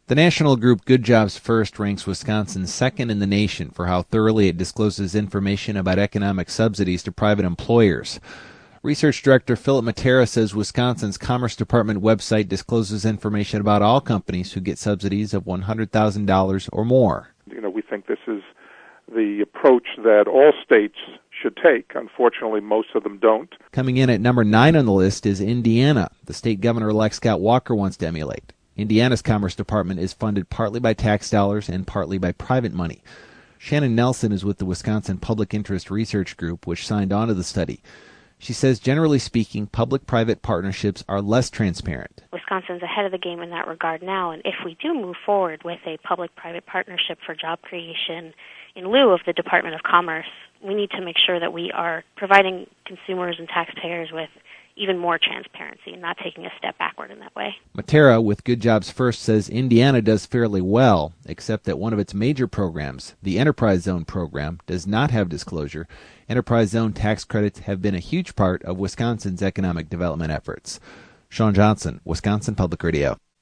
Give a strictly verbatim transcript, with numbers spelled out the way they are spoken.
The national group Good Jobs First ranks Wisconsin second in the nation for how thoroughly it discloses information about economic subsidies to private employers. Research Director Philip Matera says Wisconsin's Commerce Department website discloses information about all companies who get subsidies of one hundred thousand dollars or more. You know, we think this is the approach that all states should take. Unfortunately, most of them don't. Coming in at number nine on the list is Indiana. The state governor-elect Scott Walker wants to emulate. Indiana's Commerce Department is funded partly by tax dollars and partly by private money. Shannon Nelson is with the Wisconsin Public Interest Research Group, which signed on to the study. She says, generally speaking, public-private partnerships are less transparent. Wisconsin's ahead of the game in that regard now, and if we do move forward with a public-private partnership for job creation in lieu of the Department of Commerce, we need to make sure that we are providing consumers and taxpayers with even more transparency and not taking a step backward in that way. Matera with Good Jobs First says Indiana does fairly well, except that one of its major programs, the Enterprise Zone program, does not have disclosure. Enterprise Zone tax credits have been a huge part of Wisconsin's economic development efforts. Sean Johnson, Wisconsin Public Radio.